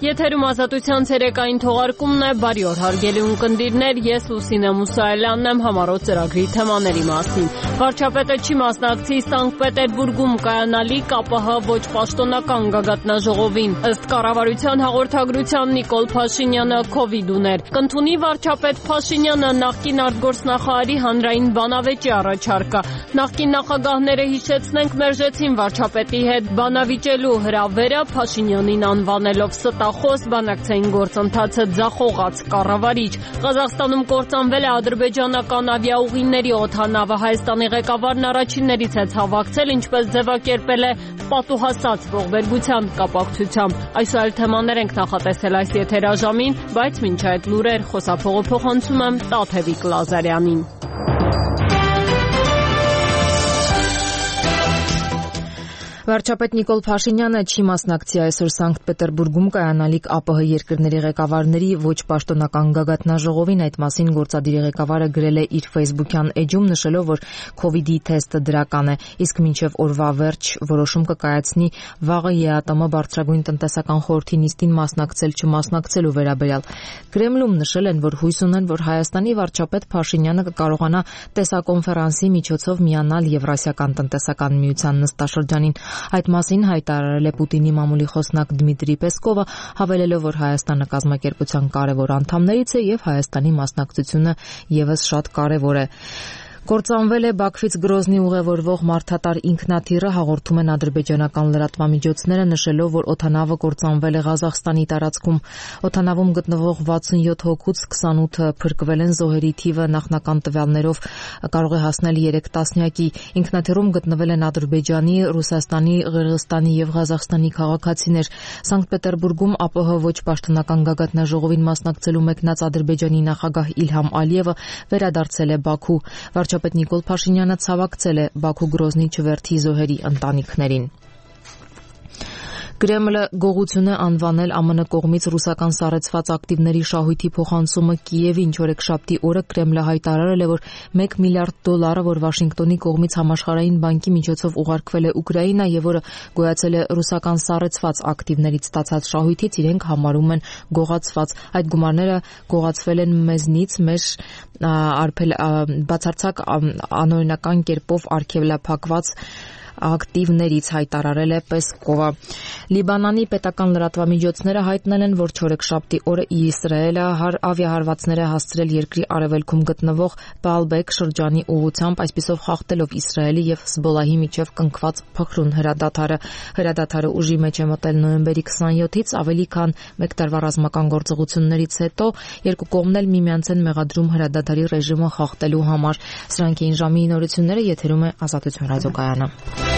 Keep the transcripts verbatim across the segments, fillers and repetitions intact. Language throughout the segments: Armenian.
Եթերում ազատության ցերեկային թողարկումն է, բարի օր հարգելի ունկնդիրներ, ես Լուսինե Մուսայելյանն եմ համառոտ ծրագրի թեմաների մասին։ Վարչապետը չի մասնակցի Սանկտ Պետերբուրգում կայանալիք ԱՊՀ ոչ պաշտոնական գագաթնաժողովին։ Ըստ կառավարության հաղորդագրության Նիկոլ Փաշինյանը քովիդ ուներ։ Կընդունի վարչապետ Փաշինյանը նախկին արտգործնախարարի հանրային բանավեճի առաջարկը։ Նախկին նախագահները հիշեցնենք մերժեցին վարչապետի հետ բանավիճելու հրավերը Փաշինյանին անվանելով ստախոս, բանակցային գործընթացը ձախողած կառավարիչ։ Ղազախստանում կործանվել է ադրբեջանական ավիաուղիների օդանավը, Հայաստանի ղեկավարն առաջիններից է ցավակցել, ինչպես ձևակերպել է պատուհասած ողբերգության կապակցությամբ։ Այսօր այլ թեմաներ ենք նախատեսել այս եթերաժամին, բայց մինչ այդ լուրեր խոսափողը փոխանցում եմ Տաթևիկ Լազարյանին։ Վարչապետ Նիկոլ Փաշինյանը չի մասնակցի այսօր Սանկտ Պետերբուրգում կայանալիք ԱՊՀ երկրների ղեկավարների ոչ պաշտոնական գագաթնաժողովին, այդ մասին գործադիրի ղեկավարը գրել է իր ֆեյսբուքյան էջում, նշելով, որ քովիդի թեստը դրական է, իսկ մինչև օրվա վերջ որոշում կկայացնի վաղը ԵԱՏՄ բարձրագույն տնտեսական խորհրդի նիստին մասնակցել չմասնակցելու վերաբերյալ։ Կրեմլում նշել են, որ հույս ունեն, որ Հայաստանի վարչապետ Փաշինյանը կկարողանա տեսակոնֆերանսի միջոցով միանալ Եվրասիական տնտեսական միության նստաշրջանին։ Այդ մասին հայտարարել է Պուտինի մամուլի խոսնակ Դմիտրի Պեսկովը, հավելելով, որ Հայաստանը կազմակերպության կարևոր անդամներից է եւ Հայաստանի մասնակցությունը եւս շատ կարևոր է։ Կործանվել է Բաքվից Գրոզնի ուղևորվող մարդատար ինքնաթիռը, հաղորդում են ադրբեջանական լրատվամիջոցները, նշելով, որ օդանավը կործանվել է Ղազախստանի տարածքում։ Օդանավում գտնվող վաթսունյոթ հոգուց քսանութը փրկվել են, զոհերի թիվը նախնական տվյալներով կարող է հասնել երեք տասնյակի։ Ինքնաթիռում գտնվել են Ադրբեջանի, Ռուսաստանի, Ղырղызստանի եւ Ղազախստանի քաղաքացիներ։ Սանկտ Պետերբուրգում ԱՊՀ ոչ պաշտոնական գագաթնաժողովին մասնակցելու մեկնած Ադրբեջանի նախագահ Իլհամ Ալիևը վերադարձել է Բաքու։ Վարչապետ Նիկոլ Փաշինյանը ցավակցել է Բաքու Գրոզնի չվերթի զոհերի ընտանիքներին։ Կրեմլը գողություն է անվանել ԱՄՆ կողմից ռուսական սառեցված ակտիվների շահույթի փոխանցումը Կիևին։ Չորեքշաբթի օրը Կրեմլը հայտարարել է, որ մեկ միլիարդ դոլարը, որ Վաշինգտոնի կողմից համաշխարհային բանկի միջոցով ուղարկվել է Ուկրաինա եւ որը գոյացել է ռուսական սառեցված ակտիվներից ստացած շահույթից, իրենք համարում են գողացված։ Այդ գումարները գողացվել են մեզնից, մեր բացարձակ անօրինական կերպով արգելափակված ակտիվներից, հայտարարել է Պեսկովը։ Լիբանանի պետական լրատվամիջոցները հայտնել են, որ չորեքշաբթի օրը Իսրայելը ավիահարվածներ է հասցրել երկրի արևելքում գտնվող Բալբեկ շրջանի ուղղությամբ, այսպիսով խախտելով Իսրայելի եւ Հզբոլլահի միջև կնքված փխրուն հրադադարը։ Հրադադարը ուժի մեջ է մտել նոյեմբերի քսանյոթից, ավելի քան մեկ տարվա ռազմական գործողություններից հետո երկու կողմն էլ միմյանց են մեղադրում հրադադարի ռեժիմը խախտելու համար։ Սրանք էին ժամի նորությունները, եթերում է Ազատություն ռադիոկայանը։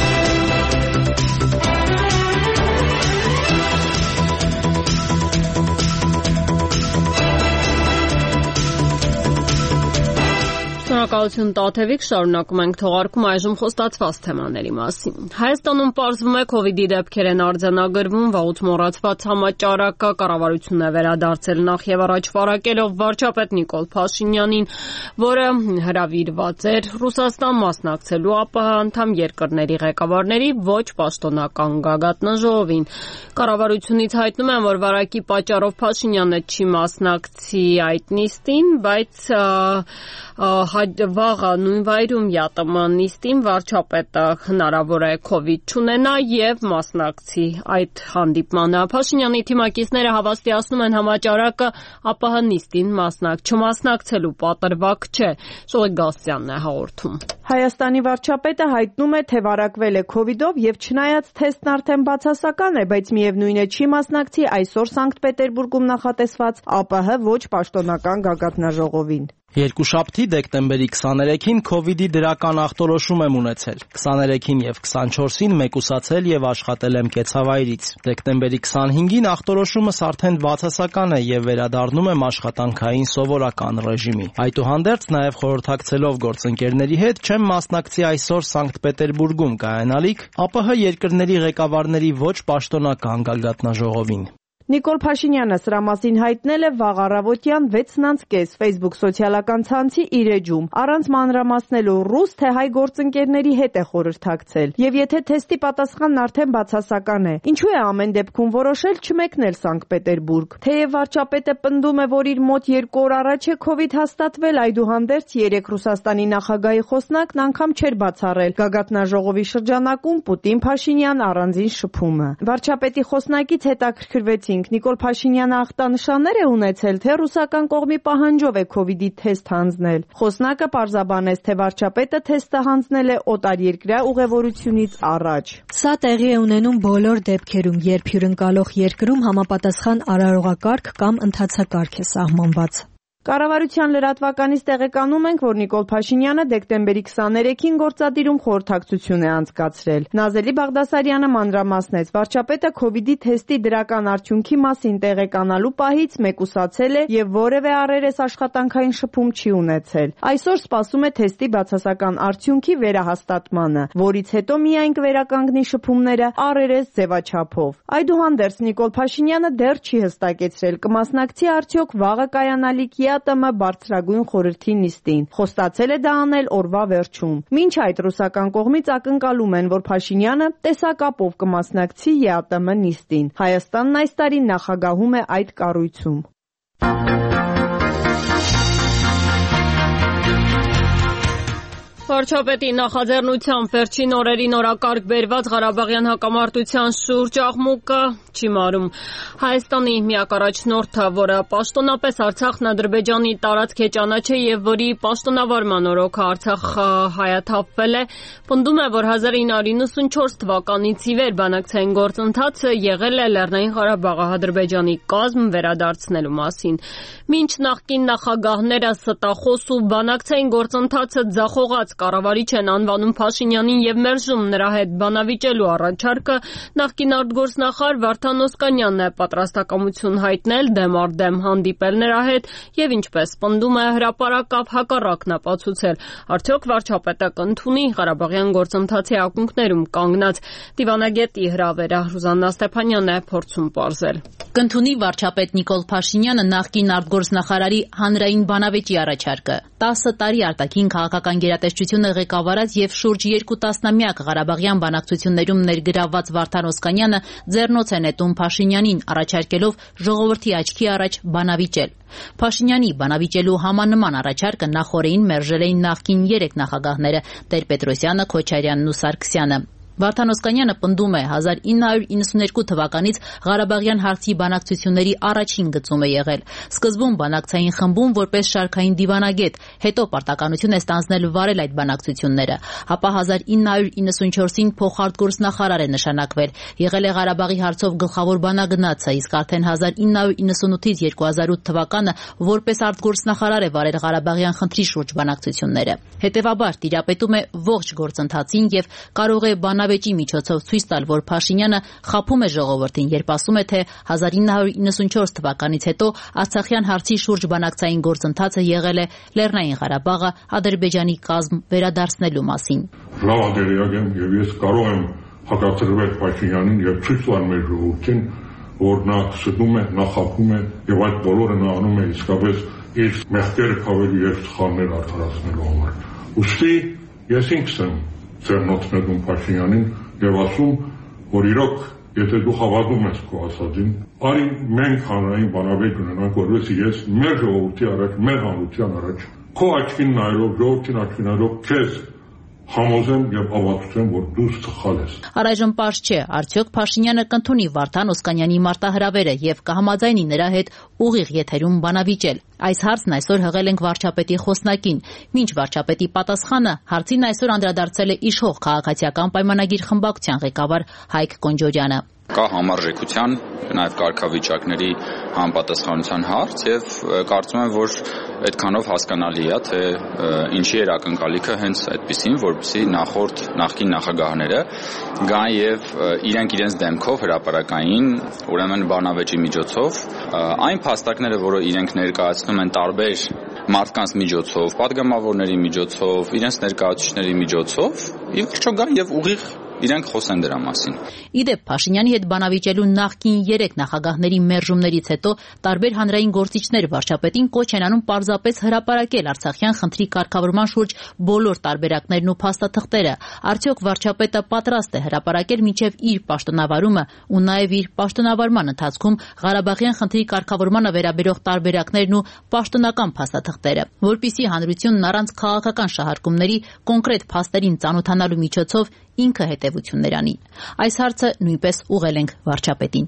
Շնորհակալություն Տաթևիկ, շարունակում ենք թողարկում այժմ խոստացված թեմաների մասին։ Հայաստանում պարզվում է քովիդի դեպքեր են արձանագրվում, վաղուց մոռացված համաճարակը կառավարությունն է վերադարձել նախ եւ առաջ վարակելով վարչապետ Նիկոլ Փաշինյանին, որը հրավիրված էր Ռուսաստան մասնակցելու ԱՊՀ անդամ երկրների ղեկավարների ոչ պաշտոնական գագաթնաժողովին։ Կառավարությունից հայտնում են, որ վարակի պատճառով Փաշինյանը չի մասնակցի այդ նիստին, բայց վաղը նույն վայրում ԵԱՏՄ նիստին վարչապետը հնարավոր է քովիդ չունենա եւ մասնակցի այդ հանդիպմանը։ Փաշինյանի թիմակիցները հավաստիացնում են համաճարակը ԱՊՀ նիստին մասնակ չմասնակցելու պատրվակ չէ։ Շողիկ Գասյանն է հաղորդում։ Հայաստանի վարչապետը հայտնում է, թե վարակվել է քովիդով եւ չնայած թեստն արդեն բացասական է, բայց միևնույն է չի մասնակցի այսօր Սանկտ Պետերբուրգում նախատեսված ԱՊՀ ոչ պաշտոնական գագաթնաժողովին։ Երկուշաբթի դեկտեմբերի քսաներեքին քովիդի դրական ախտորոշում եմ ունեցել։ քսաներեքին եւ քսանչորսին մեկուսացել եւ աշխատել եմ կեցավայրից։ Դեկտեմբերի քսանհինգին ախտորոշումս արդեն բացասական է եւ վերադառնում եմ աշխատանքային սովորական ռեժիմի։ Այդուհանդերձ նաեւ խորհրդակցելով գործընկերների հետ չեմ մասնակցի այսօր Սանկտ Պետերբուրգում կայանալիք ԱՊՀ երկրների ղեկավարների ոչ պաշտոնական գագաթնաժողովին։ Նիկոլ Փաշինյանը սրա մասին հայտնել է վաղ առավոտյան վեցն կես Facebook սոցիալական ցանցի իր էջում, առանց մանրամասնելու ռուս թե հայ գործընկերների հետ է խորհրդակցել։ Եվ եթե թեստի պատասխանն արդեն բացասական է, ինչու է ամեն դեպքում որոշել չմեկնել Սանկտ Պետերբուրգ։ Թեև վարչապետը պնդում է, որ իր մոտ երկու օր առաջ է COVID հաստատվել, այդուհանդերձ երեք Ռուսաստանի նախագահի խոսնակն անգամ չէր բացառել գագաթնաժողովի շրջանակում Պուտին-Փաշինյան առանձին շփումը։ Վարչապետի խոսնակից հետաքրքրվեցինք, Նիկոլ Փաշինյանը ախտանշաններ է ունեցել, թե ռուսական կողմի պահանջով է COVID-ի թեստ հանձնել։ Խոսնակը պարզաբանեց, թե վարչապետը թեստը հանձնել է օտարերկրյա ուղևորությունից առաջ։ Սա տեղի է ունենում բոլոր դեպքերում, երբ հյուրընկալող երկրում համապատասխան արարողակարգ կամ ընթացակարգ է սահմանված։ Կառավարության լրատվականից տեղեկանում ենք, որ Նիկոլ Փաշինյանը դեկտեմբերի քսաներեքին գործադիրում խորհրդակցություն է անցկացրել։ Նազելի Բաղդասարյանը մանրամասնեց, վարչապետը COVID-ի թեստի դրական արդյունքի մասին տեղեկանալու պահից մեկուսացել է եւ որևէ առերես աշխատանքային շփում չի ունեցել։ Այսօր սպասում է թեստի բացասական արդյունքի վերահաստատմանը, որից հետո միայն կվերականգնի շփումները առերես ձևաչափով։ Այդուհանդերձ Նիկոլ Փաշինյանը դեռ չի հստակեցրել, կմասնակցի արդյոք վաղը կայանալիք ԵԱՏՄ բարձրագույն խորհրդի նիստին։ Խոստացել է դա անել օրվա վերջում։ Մինչ այդ ռուսական կողմից ակնկալում են, որ Փաշինյանը տեսակապով կմասնակցի ԵԱՏՄ նիստին։ Հայաստանն այս տարի նախագահում է այդ կառույցում։ Վարչապետի նախաձեռնությամբ վերջին օրերին օրակարգ բերված Ղարաբաղյան հակամարտության շուրջ աղմուկը չի մարում։ Հայաստանի միակ առաջնորդը, որը պաշտոնապես Արցախն Ադրբեջանի տարածք է ճանաչել եւ որի պաշտոնավարման օրոքը Արցախը հայաթափվել է, պնդում է, որ հազար ինը հարյուր իննսունչորս թվականից ի վեր բանակցային գործընթացը եղել է Լեռնային Ղարաբաղը Ադրբեջանի կազմ վերադարձնելու մասին։ Մինչ նախկին նախագահները ստախոս ու բանակցային գործընթացը ձախողած կառավարիչ են անվանում Փաշինյանին եւ մերժում նրա հետ բանավիճելու առաջարկը, նախկին արտգործնախարար Վարդան Օսկանյանն է պատրաստակամություն հայտնել դեմ առ դեմ հանդիպել նրա հետ եւ ինչպես պնդում է հրապարակավ հակառակն ապացուցել։ Արդյոք վարչապետը կընդունի Ղարաբաղյան գործընթացի ակունքներում կանգնած դիվանագետի հրավերը Ռուզաննա Ստեփանյանն է փորձում պարզել։ Կընդունի վարչապետ Նիկոլ Փաշինյանը նախկին արտգործնախարարի հանրային բանավեճի առաջարկը։ տասը տարի արտաքին քաղաքական գերատեսչությունը ղեկավարած եւ շուրջ երկու տասնամյակ Ղարաբաղյան բանակցություններում ներգրավված Վարդան Օսկանյանը ձեռնոց է նետում Փաշինյանին, առաջարկելով ժողովրդի աչքի առաջ բանավիճել։ Փաշինյանի բանավիճելու համանման առաջարկը նախօրեին մերժել էին նախկին երեք նախագահները՝ Տեր-Պետրոսյանը, Քոչարյանն ու Սարգսյանը։ Վարդան Օսկանյանը պնդում է հազար ինը հարյուր իննսուներկու թվականից Ղարաբաղյան հարցի բանակցությունների առաջին գծում է եղել։ Սկզբում բանակցային խմբում որպես շարքային դիվանագետ, հետո պարտականություն է ստանձնել վարել այդ բանակցությունները։ Ապա հազար ինը հարյուր իննսունչորսին փոխարտգործնախարար է նշանակվել։ Եղել է Ղարաբաղի հարցով գլխավոր բանագնացը, իսկ արդեն հազար ինը հարյուր իննսունութից երկու հազար ութ թվականը որպես արտգործնախարար է վարել Ղարաբաղյան խնդրի շուրջ բանակցությունները։ Հետևաբար տիրապետում է ողջ գործընթացին եւ կարող է բանավեճի միջոցով ցույց տալ, որ Փաշինյանը խաբում է ժողովրդին, երբ ասում է, թե հազար ինը հարյուր իննսունչորս թվականից հետո Արցախյան հարցի շուրջ բանակցային գործընթացը եղել է Լեռնային Ղարաբաղը Ադրբեջանի կազմ վերադարձնելու մասին։ Լավ ադերիակ եմ եւ ես կարող եմ հակադրվել Փաշինյանին եւ ցույց տալ մեր ժողովրդին, որ նա ստում է, նա խաբում է եւ այդ բոլորը նա անում է իսկապես իր մեղքերը քավելու եւ սխալներ արդարացնելու համար։ Ուստի ես ինքս եմ ձեռնոցներում Փաշինյանին եւ ասում, որ իրոք, եթե դու հավատում ես քո ասածին, արի մենք հանրային բանավեճ ունենանք, որովհետեւ ես մեր ժողովրդի առաջ, մեր հանրության առաջ, քո աչքին նայելով, ժողովրդին աչքին նայելով, քեզ համոզեմ եւ ավարտեմ, որ դու սխալ ես։ Առայժմ պարզ չէ, արդյոք Փաշինյանը կընդունի Վարդան Օսկանյանի մարտահրավերը եւ կհամաձայնի նրա հետ ուղիղ եթերում բանավիճել։ Այս հարցն այսօր հղել ենք վարչապետի խոսնակին։ Մինչ վարչապետի պատասխանը հարցին այսօր անդրադարձել է իշխող քաղաքացիական պայմանագիր խմբակցության ղեկավար Հայկ Կոնջորյանը։ Կա համարժեքության, նաև կարգավիճակների համապատասխանության հարց եւ կարծում եմ, որ այդքանով հասկանալի է, թե ինչի էր ակնկալիքը հենց այդպեսին, որպեսզի նախորդ նախկին նախագահները գան եւ իրենք իրենց դեմքով հրապարակային, ուրեմն բանավեճի միջոցով այն փաստարկները, որը իրենք ներկայացնում են տարբեր մարդկանց միջոցով, պատգամավորների միջոցով, իրենց ներկայացուցիչների միջոցով, ի վերջո գան եւ ուղիղ իրենք խոսեն դրա մասին։ Իդեպ Փաշինյանի հետ բանավիճելու նախկին երեք նախագահների մերժումներից հետո տարբեր հանրային գործիչներ վարչապետին կոչ են անում պարզապես հրապարակել Արցախյան խնդրի կարգավորման շուրջ բոլոր տարբերակներն ու փաստաթղթերը։ Արդյոք վարչապետը պատրաստ է հրապարակել մինչև իր պաշտոնավարումը ու նաև իր պաշտոնավարման ընթացքում Ղարաբաղյան խնդրի կարգավորմանը վերաբերող տարբերակներն ու պաշտոնական փաստաթղթերը, որպիսի հանրությունն առանց քաղաքական շահարկումների կոնկրետ փաստերին ծանոթանալու միջոցով ինքը հետևություններ անի։ Այս հարցը նույնպես ուղղել ենք վարչապետին։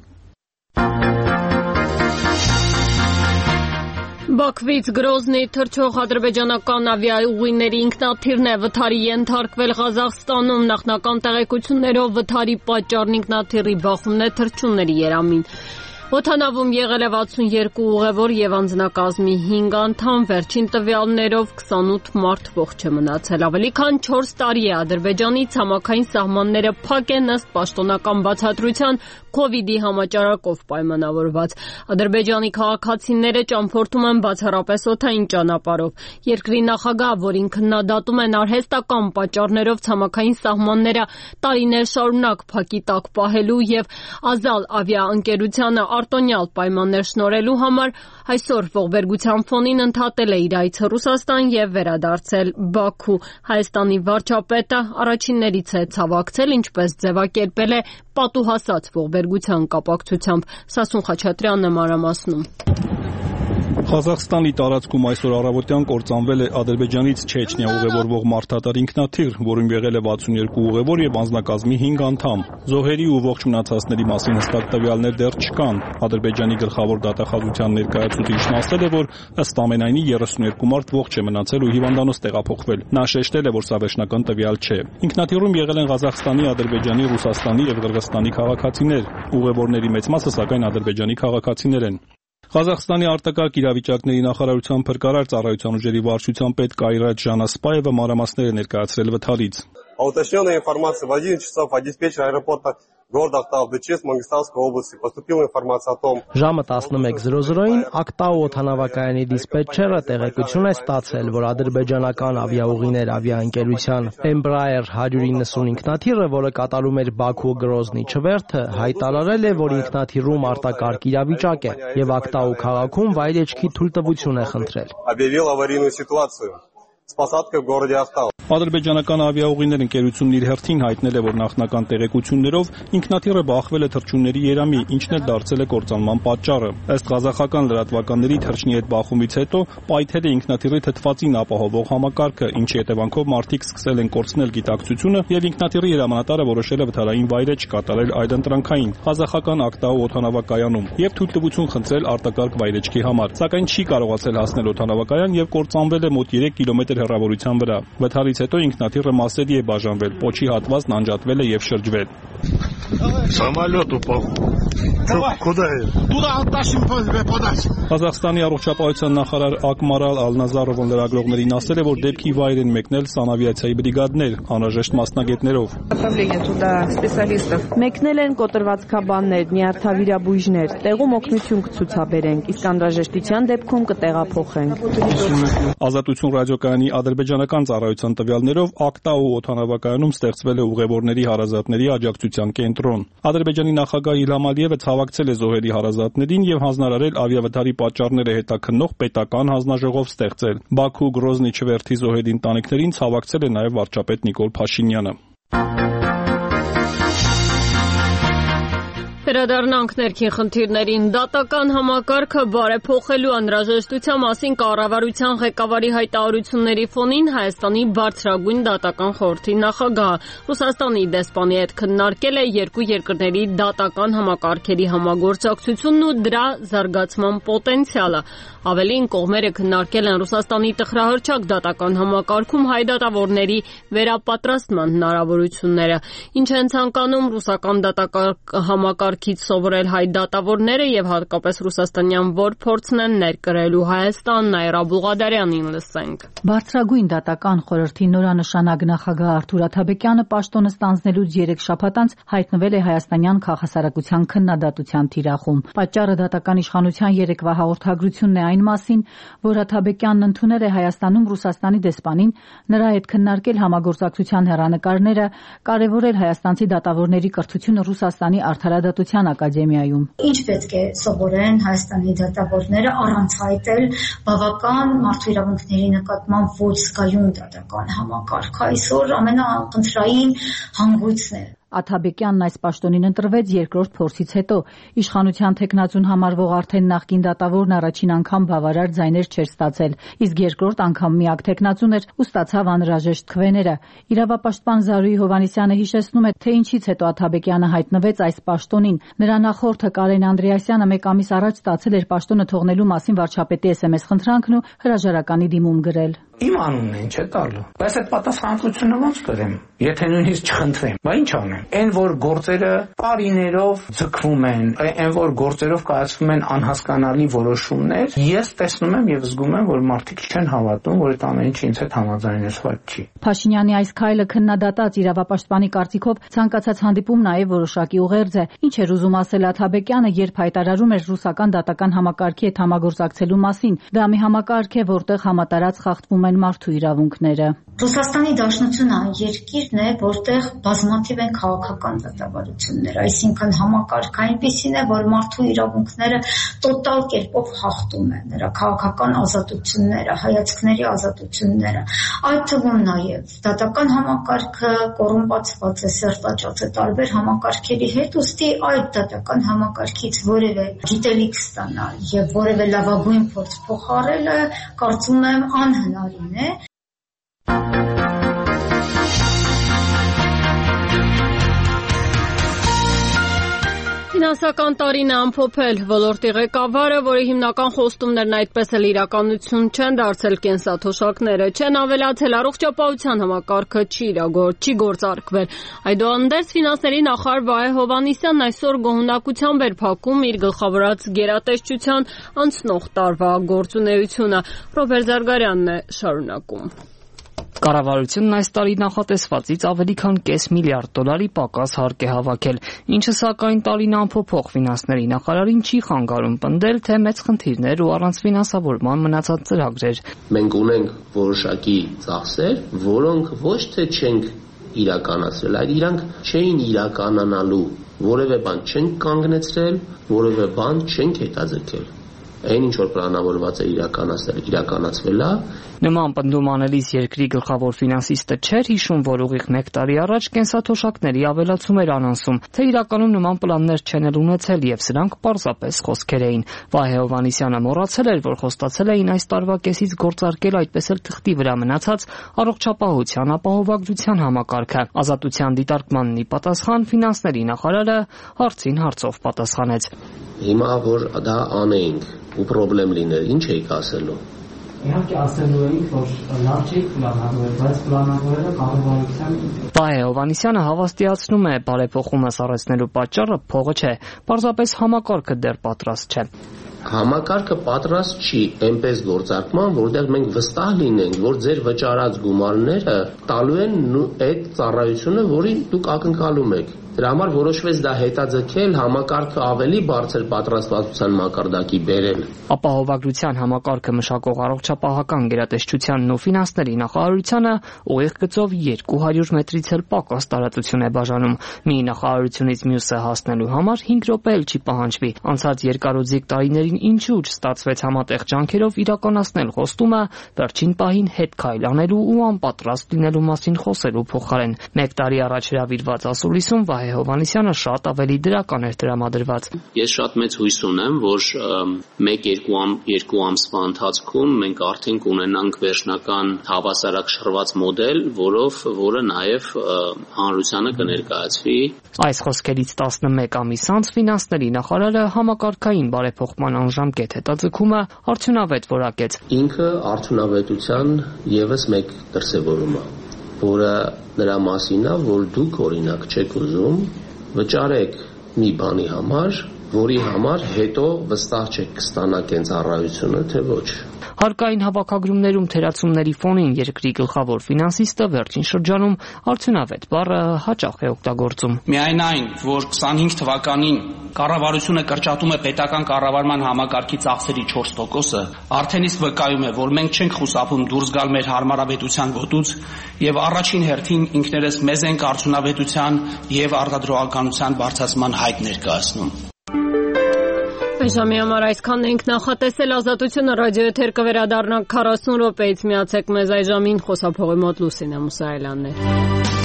Բաքվից Գրոզնի թռչող ադրբեջանական ավիաուղիների ինքնաթիռն է վթարի ենթարկվել Ղազախստանում։ Նախնական տեղեկություններով վթարի պատճառն ինքնաթիռի բախումն է թռչունների երամին։ Օդանավում եղել է վաթսունյերկու ուղևոր եւ անձնակազմի հինգ անդամ, վերջին տվյալներով քսանութ մարդ ողջ է մնացել։ Ավելի քան չորս տարի է Ադրբեջանի ցամաքային սահմանները փակ են ըստ պաշտոնական բացատրության Քովիդի համաճարակով պայմանավորված։ Ադրբեջանի քաղաքացիները ճամփորդում են բացառապես օդային ճանապարհով։ Երկրի նախագահ, որին քննադատում են արհեստական պատճառներով ցամաքային սահմանները տարիներ շարունակ փակի տակ պահելու եւ Ազալ ավիաընկերությանը արտոնյալ պայմաններ շնորհելու համար, այսօր ողբերգության ֆոնին ընդհատել է իր այցը Ռուսաստան եւ վերադարձել Բաքու։ Հայաստանի վարչապետը առաջիններից է ցավակցել, ինչպես ձևակերպել է պատուհասած ողբերգության կապակցությամբ։ Սասուն Խաչատրյանն է մանրամասնում։ Ղազախստանի տարածքում այսօր առավոտյան կործանվել է Ադրբեջանից Չեչնիա ուղևորվող մարդատար ինքնաթիռ, որում եղել է վաթսունյերկու ուղևոր եւ անձնակազմի հինգ անդամ։ Զոհերի ու ողջ մնացածների մասին հստակ տվյալներ դեռ չկան։ Ադրբեջանի գլխավոր դատախազության ներկայացուցիչն ասել է, որ ըստ ամենայնի երեսունյերկու մարդ ողջ է մնացել ու հիվանդանոց տեղափոխվել։ Նա շեշտել է, որ սա վերջնական տվյալ չէ։ Ինքնաթիռում եղել են Ղազախստանի, Ադրբեջանի, Ռուսաստանի եւ Ղրղստանի քաղաքացիներ։ Ուղևորների մեծ մասը սակայն ադրբեջանի քաղաքացիներ են։ Ղազախստանի արտակարգ իրավիճակների նախարարության փրկարար ծառայության ուժերի վարչության պետ Կայրատ Ժանասպաևը մանրամասներ է ներկայացրել վթարից։ Уточненная информация в одиннадцать часов от диспетчера аэропорта города Актау-Дыческ Мангистауской области поступила информация о том, Ժամը տասնմեկ զրո զրոին Ակտաու օդանավակայանի դիսպետչերը տեղեկություն է ստացել, որ ադրբեջանական ավիաուղիներ ավիաընկերության Embraer one ninety ինքնաթիռը, որը կատարում էր Բաքու Գրոզնի չվերթը, հայտարարել է, որ ինքնաթիռում արտակարգ իրավիճակ է եւ Ակտաու քաղաքում վայրեջքի թույլտվություն է խնդրել։ объявил аварийную ситуацию с посадкой в городе Актау. Ադրբեջանական ավիաուղիներ ընկերությունն իր հերթին հայտնել է, որ նախնական տեղեկություններով ինքնաթիռը բախվել է թռչունների երամի, ինչն էլ դարձել է կործանման պատճառը։ Ըստ ղազախական լրատվականների թռչնի հետ բախումից հետո պայթել է ինքնաթիռի թթվածին ապահովող համակարգը, ինչի հետևանքով մարդիկ սկսել են կորցնել գիտակցությունը եւ ինքնաթիռի հրամանատարը որոշել է վթարային վայրեջ կատարել այդընտրանքային ղազախական Ակտաու օդանավակայանում եւ թույլտվություն խնդրել արտակարգ վայրեջքի համար, սակայն չի կարողացել հասնել օդանավակայան եւ կործանվել է մոտ երեք կիլոմետր հեռավորության վրա։ Վթարից հետո ինքնաթիռը մասերի է բաժանվել, պոչի հատվածն անջատվել է եւ շրջվել։ Самолет упал. Куда я? Туда оттащим подальше. Ղազախստանի առողջապահության նախարար Ակմարալ Ալ-Նազարովն լրագրողներին ասել է, որ դեպքի վայր են մեկնել սանավիացիայի բրիգադներ, անհրաժեշտ մասնագետներով։ Մեկնել են կոտրվածքաբաններ, նյարդավիրաբույժներ, տեղում օգնություն կցուցաբերենք, իսկ անհրաժեշտության դեպքում կտեղափոխենք։ Ազատություն ռադիոկայանի ադրբեջանական ծառայության տվյալներով Ակտաու օդանավակայանում ստեղծվել է ուղևորների հարազատների աջակցության կենտրոն։ Ադրբեջանի նախագահ Իլհամ Ալիևը ցավակցել է զոհերի հարազատներին եւ հանձնարարել ավիավթարի պատճառները հետաքննող պետական հանձնաժողով ստեղծել։ Բաքու Գրոզնի չվերթի զոհերի ընտանիքներին ցավակցել է նաեւ վարչապետ Նիկոլ Փաշինյանը։ Վերադառնանք ներքին խնդիրներին։ Դատական համակարգը բարեփոխելու անհրաժեշտության մասին կառավարության ղեկավարի հայտարարությունների ֆոնին Հայաստանի բարձրագույն դատական խորհրդի նախագահ Ռուսաստանի դեսպանի հետ քննարկել է երկու երկրների դատական համակարգերի համագործակցությունն ու դրա զարգացման պոտենցիալը։ Ավելին, կողմերը քննարկել են Ռուսաստանի տխրահռչակ դատական համակարգում հայ դատավորների վերապատրաստման հնարավորությունները։ Ինչ են ցանկանում ռուսական դատական համակարգ համակարգից սովորել հայ դատավորները եւ հատկապես ռուսաստանյան որ փորձն են ներկրելու Հայաստանն, Այրա Բուղադարյանին լսենք։ Բարձրագույն դատական խորհրդի նորանշանակ նախագահ Արթուր Աթաբեկյանը պաշտոնը ստանձնելուց երեք շաբաթ անց հայտնվել է հայաստանյան քաղաքասարակության քննադատության թիրախում։ Պատճառը դատական իշխանության երեկվա հաղորդագրությունն է այն մասին, որ Աթաբեկյանն ընդունել է Հայաստանում Ռուսաստանի դեսպանին, նրա հետ քննարկել համագործակցության հեռանկարները, կարևորել հայաստանցի դատավորների կրթությունը Ռուսաստանի արդարադատության ակադեմիայում։ Ինչ պետք է սովորեն Հայաստանի դատավորները առանցայտել բավական մարդու իրավունքների նկատմամբ ոչ զգայուն դատական համակարգ, այսօր ամենախնդրային հանգույցն է։ Աթաբեկյանն այս պաշտոնին ընտրվեց երկրորդ փորձից հետո։ Իշխանության թեկնածուն համարվող արդեն նախկին դատավորն առաջին անգամ բավարար ձայներ չէր ստացել, իսկ երկրորդ անգամ միակ թեկնածուն էր ու ստացավ անհրաժեշտ քվեները։ Իրավապաշտպան Զարուհի Հովհաննիսյանը հիշեցնում է, թե ինչից հետո Աթաբեկյանը հայտնվեց այս պաշտոնին։ Նրա նախորդը Կարեն Անդրեասյանը մեկ ամիս առաջ ստացել էր պաշտոնը թողնելու մասին վարչապետի էս էմ էս խնդրանքն ու հրաժարականի դիմում գրել։ Իմ անունն է, ինչ է տալու։ Բայց այդ պատասխանատվությունը ո՞նց կրեմ, եթե նույնիսկ չխնդրեմ։ Բա ինչ անեմ։ Այն որ գործերը տարիներով ձգվում են, այն որ գործերով կայացվում են անհասկանալի որոշումներ, ես տեսնում եմ եւ զգում եմ, որ մարդիկ չեն հավատում, որ այդ ամեն ինչը ինձ հետ համաձայնեցված չի։ Փաշինյանի այս քայլը քննադատած իրավապաշտպանի կարծիքով ցանկացած հանդիպում նաեւ որոշակի ուղերձ է։ Ինչ էր ուզում ասել Աթաբեկյանը, երբ հայտարարում էր ռուսական դատական համակարգի հետ համագործակցելու մասին։ Դա մի համակարգ է, որտեղ համատարած խախտվում են մարդու իրավունքները։ Ռուսաստանի Դաշնությունը երկիրն է, որտեղ բազմաթիվ են քաղաքական դատավարություններ, այսինքն համակարգը այնպիսին է, որ մարդու իրավունքները տոտալ կերպով խախտում են, նրա քաղաքական ազատությունները, հայացքների ազատությունները, այդ թվում նաև դատական համակարգը կոռումպացված է, սերտաճած է տարբեր համակարգերի հետ, ուստի այդ դատական համակարգից որևէ գիտելիք ստանալ եւ որևէ լավագույն փորձ փոխարելը, կարծում եմ, անհնարին է։ Ֆինանսական տարին է ամփոփել։ Ոլորտի ղեկավարը, որի հիմնական խոստումներն այդպես էլ իրականություն չեն դարձել, կենսաթոշակները չեն ավելացել, առողջապահության համակարգը չի իրագործ, չի գործարկվել։ Այդուհանդերձ ֆինանսների նախարար Վահե Հովհաննիսյանն այսօր գոհունակությամբ էր փակում իր գլխավորած գերատեսչության անցնող տարվա գործունեությունը։ Ռոբերտ Զարգարյանն է շարունակում։ Կառավարությունն այս տարի նախատեսվածից ավելի քան կես միլիարդ դոլարի պակաս հարկ է հավաքել, ինչը սակայն տարին ամփոփող ֆինանսների նախարարին չի խանգարում պնդել, թե մեծ խնդիրներ ու առանց ֆինանսավորման մնացած ծրագրեր։ Մենք ունենք որոշակի ծախսեր, որոնք ոչ թե չենք իրականացրել, այլ իրանք չէին իրականանալու, որևէ բան չենք կանգնեցրել, որևէ բան չենք հետաձգել։ Այն ինչ որ պլանավորված է իրականացնել, իրականացվել է։ Նման պնդում անելիս երկրի գլխավոր ֆինանսիստը չէր հիշում, որ ուղիղ մեկ տարի առաջ կենսաթոշակների ավելացում էր անոնսում, թե իրականում նման պլաններ չեն էլ ունեցել եւ սրանք պարզապես խոսքեր էին։ Վահե Հովհաննիսյանը մոռացել էր, որ խոստացել էին այս տարվա կեսից գործարկել այդպես էլ թղթի վրա մնացած առողջապահության ապահովագրության համակարգը։ Ազատության դիտարկմանն ի պատասխան ֆինանսների նախարարը հարցին հարցով պատասխանեց։ Հիմա որ դա անեինք ու խնդրեմ լիներ, ինչ էիք ասելու։ Իհարկե ասելու էինք, որ լավ չի պլանավորել, բայց պլանավորելը կառավարության։ Վահե Հովհաննիսյանը հավաստիացնում է, բարեփոխումը սառեցնելու պատճառը փողը չէ, պարզապես համակարգը դեռ պատրաստ չէ։ Համակարգը պատրաստ չի այնպես գործարկման, որտեղ մենք վստահ լինենք, որ ձեր վճարած գումարները տալու են այդ ծառայությունը, որին դուք ակնկալում եք։ Դրա համար որոշվեց դա հետաձգել, համակարգը ավելի բարձր պատրաստվածության մակարդակի բերել։ Ապահովագրության համակարգը մշակող առողջապահական գերատեսչությանն ու ֆինանսների նախարարությանը ուղիղ գծով երկու հարյուր մետրից էլ պակաս տարածություն է բաժանում։ Մի նախարարությունից մյուսը հասնելու համար հինգ րոպե էլ չի պահանջվի։ Անցած երկարոձիգ տարիներին ինչու չստացվեց համատեղ ջանքերով իրականացնել խոստումը, վերջին պահին հետ քայլ անելու ու անպատրաստ լինելու մասին խոսելու փոխարեն։ Մեկ տարի առաջ հրավիրված ասուլիսում Վահե Հովհաննիսյանը շատ ավելի դրական էր տրամադրված։ Ես շատ մեծ հույս ունեմ, որ մեկ-երկու ամսվա ընթացքում մենք արդեն կունենանք վերջնական հավասարակշռված մոդել, որով որը նաև հանրությանը կներկայացվի։ Այս խոսքերից տասնմեկ ամիս անց ֆինանսների նախարարը համակարգային բարեփոխման անժամկետ հետաձգումը արդյունավետ որակեց։ Ինքը արդյունավետության եւս մեկ դրսևորում է, որը նրա մասին է, որ դուք օրինակ չեք ուզում վճարեք մի բանի համար, որի համար հետո վստահ չեք կստանաք այն ծառայությունը, թե ոչ։ Հարկային հավաքագրումներում թերացումների ֆոնին երկրի գլխավոր ֆինանսիստը վերջին շրջանում արդյունավետ բառը հաճախ է օգտագործում։ Միայն այն, որ քսանհինգ թվականին կառավարությունը կրճատում է պետական կառավարման համակարգի ծախսերի չորս տոկոսը, արդեն իսկ վկայում է, որ մենք չենք խուսափում դուրս գալ մեր հարմարավետության գոտուց եւ առաջին հերթին ինքներս մեզ ենք արդյունավետության եւ արտադրողականության բարձրացման հայտ ներկայացնում։ Ժամի համար այսքանն ենք նախատեսել Ազատությունը ռադիոեթեր կվերադառնա քառասուն րոպեից միացեք մեզ այժմին խոսափողի մոտ Լուսինե Մուսայելյանն է։